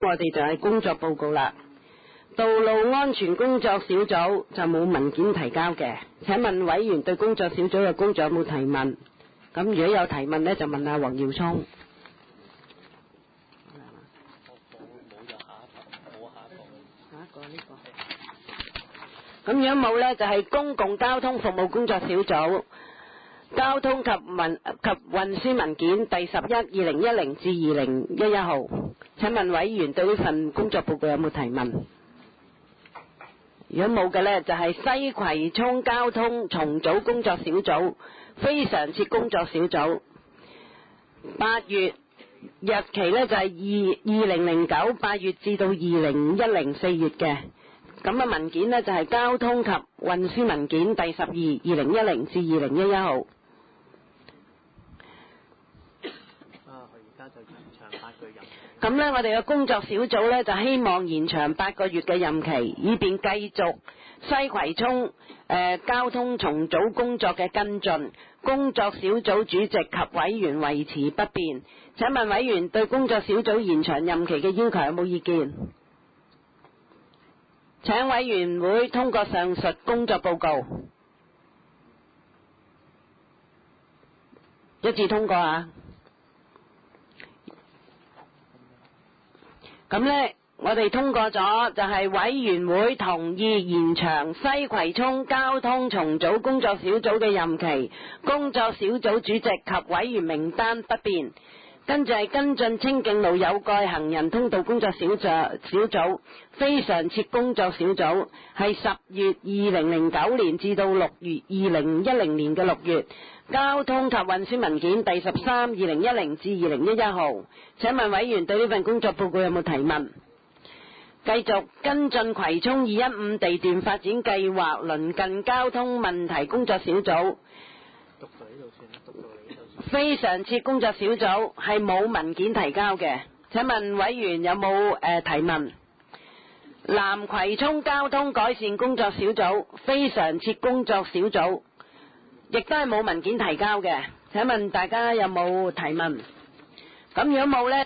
我哋就係工作報告啦。道路安全工作小組就冇文件提交嘅，請問委員對工作小組嘅工作有冇提問？咁如果有提問呢，就問下黃耀聰。下一個呢個。咁如果冇呢，就係公共交通服務工作小組。交通及運輸文件第11/2010至2011號，請問委員對呢份工作報告有冇提問？如果冇嘅呢，就係西葵涌交通重組工作小組非常設工作小組，8月日期呢就係2009 8月至到2010 4月嘅。咁嘅文件呢，就係交通及運輸文件第12/2010至2011號。咁呢，我哋嘅工作小組呢，就希望延長8個月嘅任期，以便繼續西葵涌交通重組工作嘅跟進。工作小組主席及委員維持不變。請問委員對工作小組延長任期嘅要求有冇意見？請委員會通過上述工作報告。一致通過啊！咁呢，我哋通過咗就係委員會同意延長西葵涌交通重組工作小組嘅任期，工作小組主席及委員名單不變。跟住係跟進清徑路有蓋行人通道工作小組非常設工作小組，係10月2009年至到6月2010年嘅6月。交通及運輸文件第13/2010至2011號。請問委員對呢份工作報告有冇提問？繼續跟進葵涌215地段發展計劃鄰近交通問題工作小組非常設工作小組，係冇文件提交嘅。請問委員有冇提問？南葵涌交通改善工作小組非常設工作小組亦都係冇文件提交嘅。請問大家有冇提問？咁如果冇呢？